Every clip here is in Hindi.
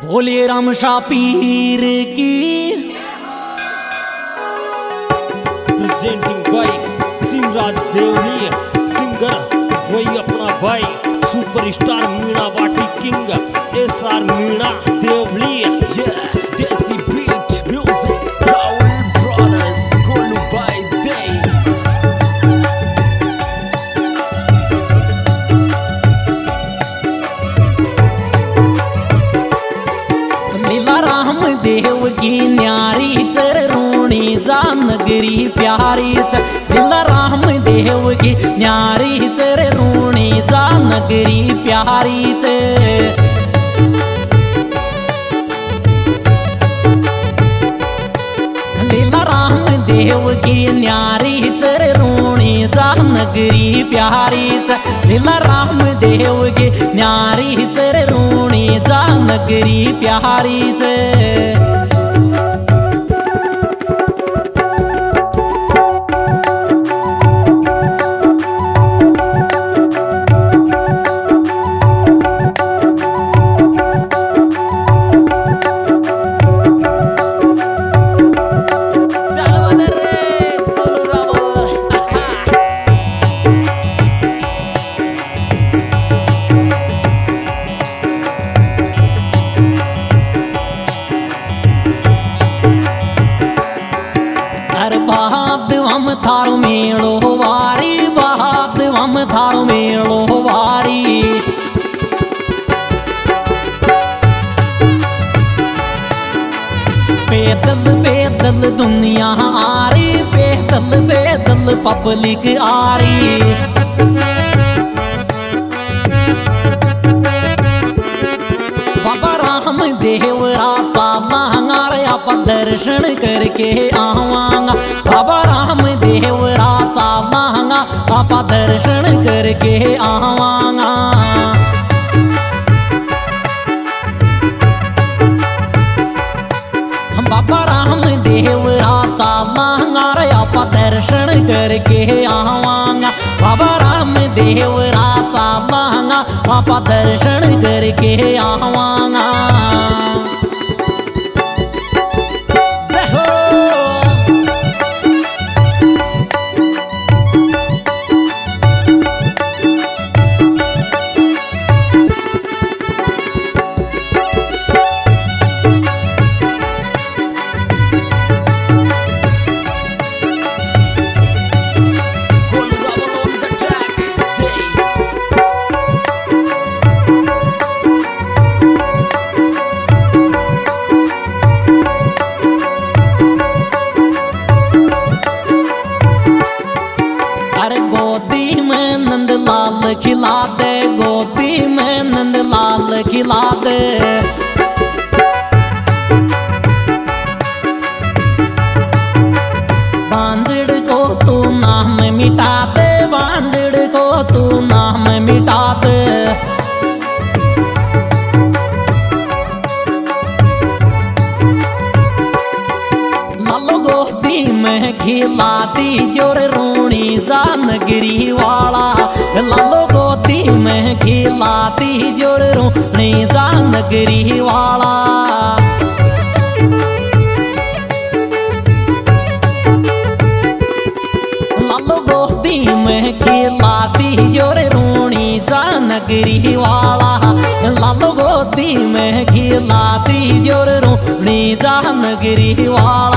बोलिए राम शाह पीर की। Presenting by Singhraj Devli, singer वही अपना भाई सुपरस्टार मीणा वाटी king SR Meena Devli. Desi beat music Rahul brothers Golu by दे। लीला राम देव की न्यारी चरणी जा नगरी प्यारी लीला राम देव की न्यारी चरणी जा नगरी प्यारी लीला राम देव की न्यारी चरणी जा नगरी प्यारी लीला राम देव की न्यारी चरणी जा नगरी प्यारी हम थारो मेलो वारी बहाद हम थारो मेलो वारी पैदल पैदल दुनिया आरी पैदल पैदल पब्लिक आरी बाबा राम देव राता मांगारे आप दर्शन करके आवांगा बाबा राम देव राता मांगा आप दर्शन करके आवांगा बाबा राम देव राता मांगारे आप दर्शन करके आवांगा बाबा राम देव राता मांगा आप दर्शन करके आवांगा। लाल खिला दे गोदी में नंद लाल खिला दे बांझड़ को तू नाम मिटा दे बांझड़ को तू नाम मिटा दे लालो गोदी में खिला दी जोर रोणी जा नगरी वाला लालो गोदी में खिलाती जोर रोणी जा नगरी वाला लालो गोदी में खिलाती जोर रोणी जा नगरी वाला लालो गोदी में खिलाती जोर रोणी जा नगरी वाला।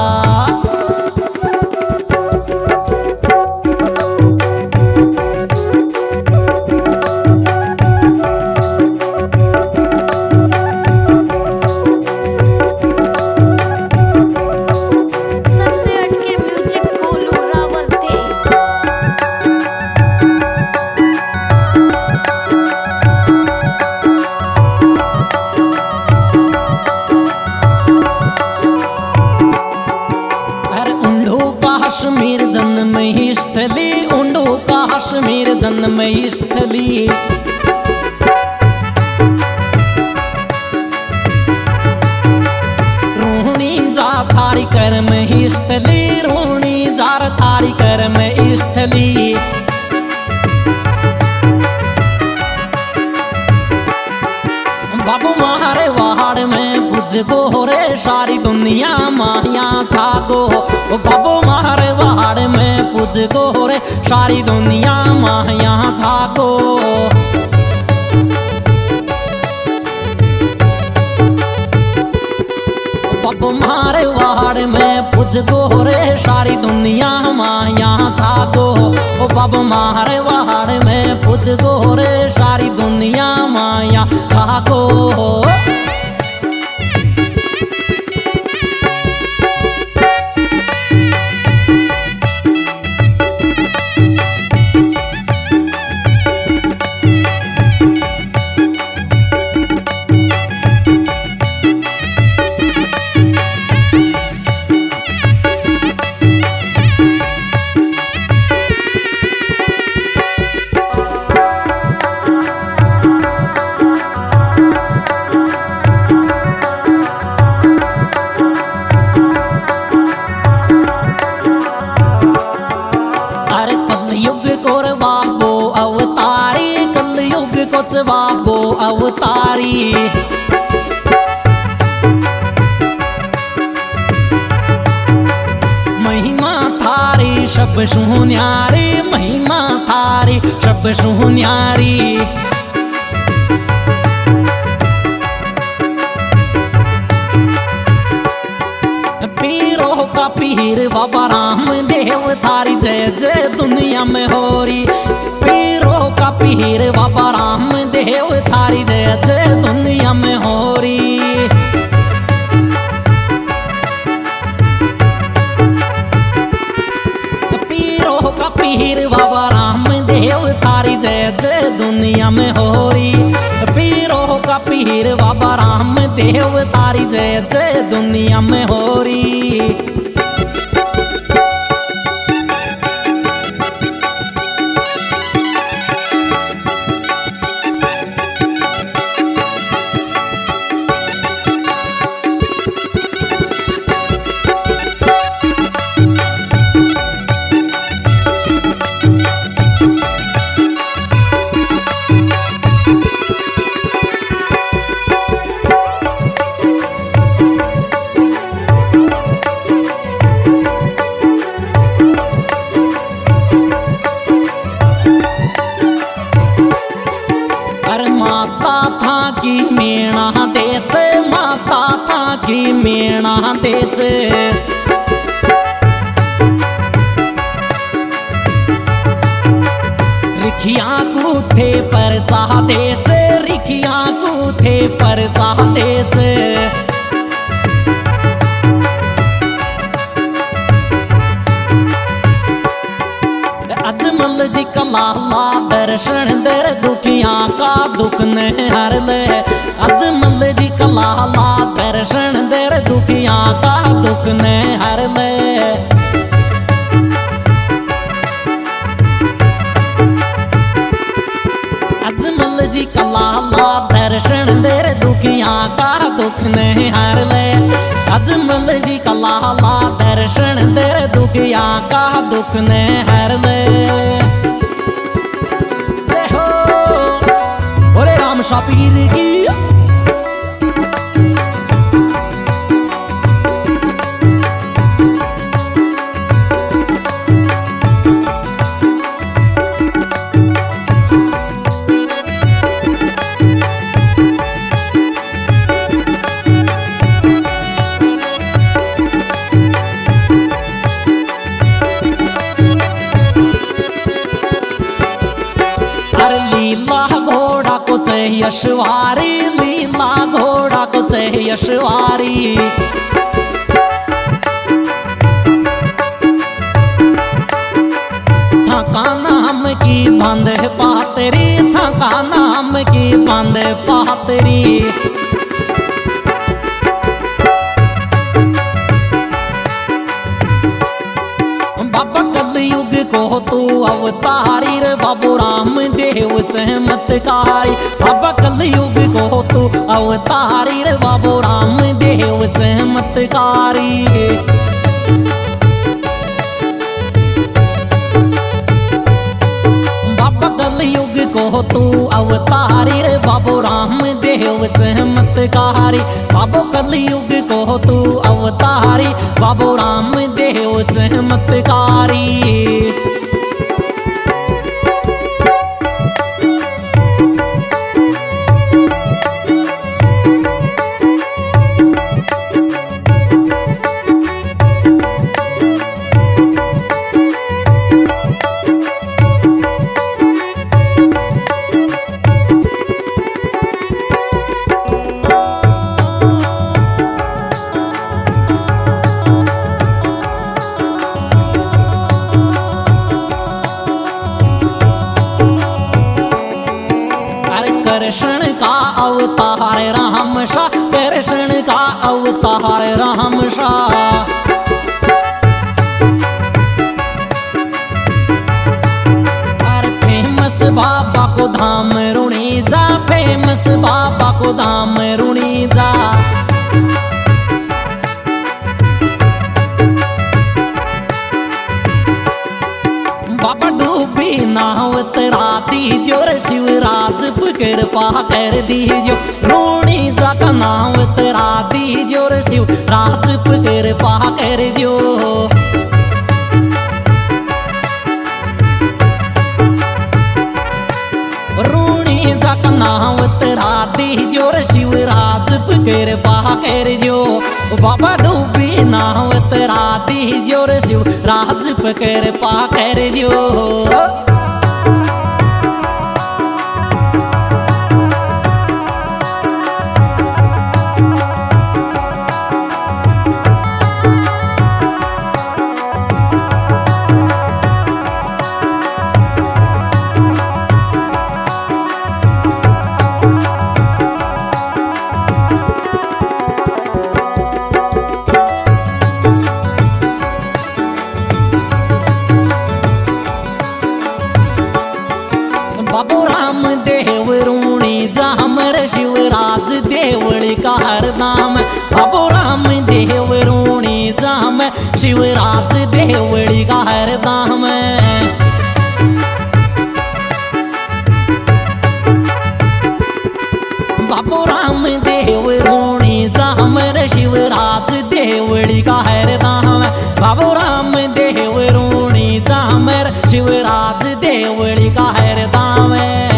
कश्मीर जन्म स्थली उंडो कश्मीर जन्म स्थली रोणी जा थारी कर्म स्थली रोणी जार थारी कर्म स्थली बाबू मारे वहाड़ सारी दुनिया माया छागो। ओ बाबो मारे वाड़ में पूज गो रे सारी दुनिया माया छागो। बाबो मारे वाड़ में पूज गो रे सारी दुनिया माया छागो। ओ बाबो मारे वाड़ में पूज गो रे सारी दुनिया माया छागो। बाबो अवतारी महिमा थारी सब सुन्यारी, महिमा थारी सब सुन्यारी। पीरों का पीर बाबा रामदेव थारी जय जय दुनिया में होरी। पीरों का पीर बाबा रामदेव थारी जय जय दुनिया में होरी। पीरों का पीर बाबा रामदेव थारी जय जय दुनिया में होरी। पीरों का पीर बाबा रामदेव थारी जय जय दुनिया में होरी। मेणा देते माता था की मेणा देते। रिखिया कूठे पर चाह देते, रिखिया कूठे पर चाह देते। अजमल जी का लाला दर्शन दर दुखिया का दुख न हर ले। अजमल जी का लाला दर्शन दर दुखिया का दुख न हर ले। अजमल जी का लाला दर्शन दर दुखिया का दुख न हर ले। अजमल जी का लाला दर्शन दर दुखिया का दुख न हर ले। बोले राम शापीर की। लीला घोड़ा को चाहिए यशवारी, लीला घोड़ा को चाहिए यशवारी। थका नाम की बांध पातरी, थका नाम की बांध पातरी। बाबा कलयुग को तू अवतारी रे बाबू रामदेव चमत्कारी। बाबा कलयुग को तू अवतारी रे बाबू रामदेव चमत्कारी। बाबा कलयुग को तू अवतारी रे बाबू राम देव चमत्कारी। बाबू कलयुग को तू अवतारी बाबू राम देव चमत्कारी। कृष्ण का अवतार राम शाह, कृष्ण का अवतार राम शाह। फेमस बाबा को धाम रुणी जा, फेमस बाबा को धाम रुणी जा। बाबा डूबी नाव तरा दीजो रे शिवराज कृपा कर दीजो। रोणी जा का नाव तरा दीजो रे शिवराज कृपा कर जो। रोणी जा का नाव तरा दीजो रे शिवराज कृपा कर जो। बाबा डूबी नाव तरा दीजो रे शिवराज कृपा कर जो। बाबू राम देव रूणी जाम रे शिवराज देवड़ी का हरनाम। बाबू राम देव रूणी जाम शिवराज देवड़ी का हरनाम। बाबू राम देव रूणी जाम रे शिवराज देवड़ी का हरनाम। बाबू राम देव रूणी जाम रे शिवराज देवड़ी का हरनाम।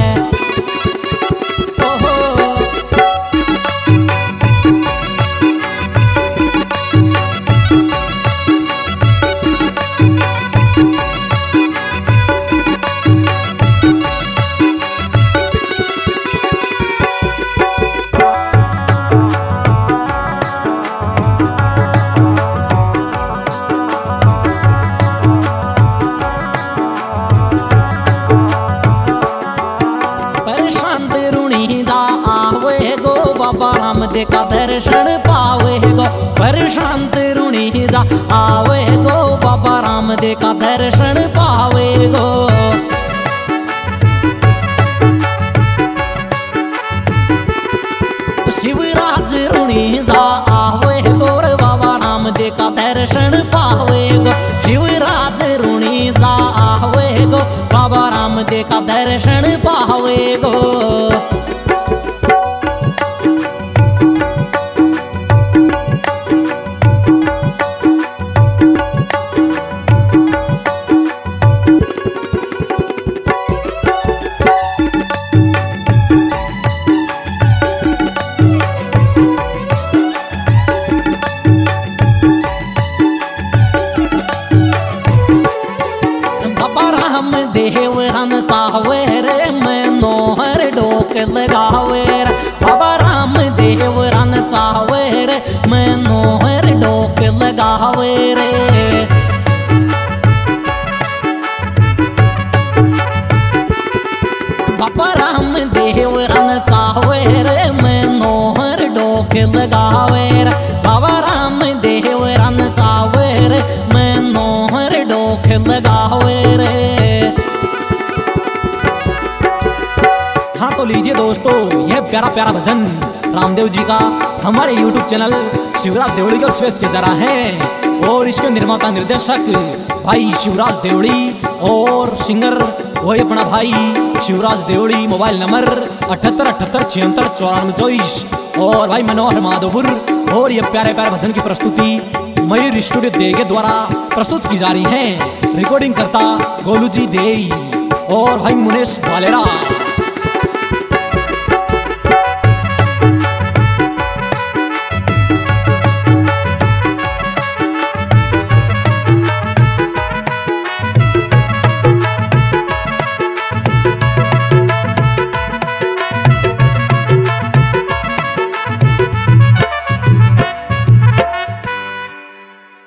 बाबा राम दे का दर्शन पावे गो, प्रशांत रुणी जा आवे गो। बाबा राम दे का दर्शन पावे गो। शिवराज रुणी जा आवे गो रे बाबा राम दे का दर्शन पावे गो। शिवराज रुणी जा आवे गो, बाबा राम दे का दर्शन पावे गो। देव रन चावे रे मैं नोहर डोक लगावे रे। बाबा राम देव रन चावे रे मैं नोहर डोक लगावे रे। बाबा राम देव रन चावे रे मैं नोहर डोक लगावे रे। बाबा राम देव रन चावे रे मैं नोहर डोक लगावे रे। हाँ तो लीजिए दोस्तों, यह प्यारा प्यारा भजन रामदेव जी का हमारे YouTube चैनल शिवराज देवड़ी के स्पेस की तरह है। और इसके निर्माता निर्देशक भाई शिवराज देवड़ी और सिंगर वही अपना भाई शिवराज देवड़ी, मोबाइल नंबर 7878769424। और भाई मनोहर माधोपुर। और ये प्यारे प्यारे भजन की प्रस्तुति मयूर स्टूडियो दे के द्वारा प्रस्तुत की जा रही है। रिकॉर्डिंग करता गोलू जी दे और भाई मुनेश भालेरा।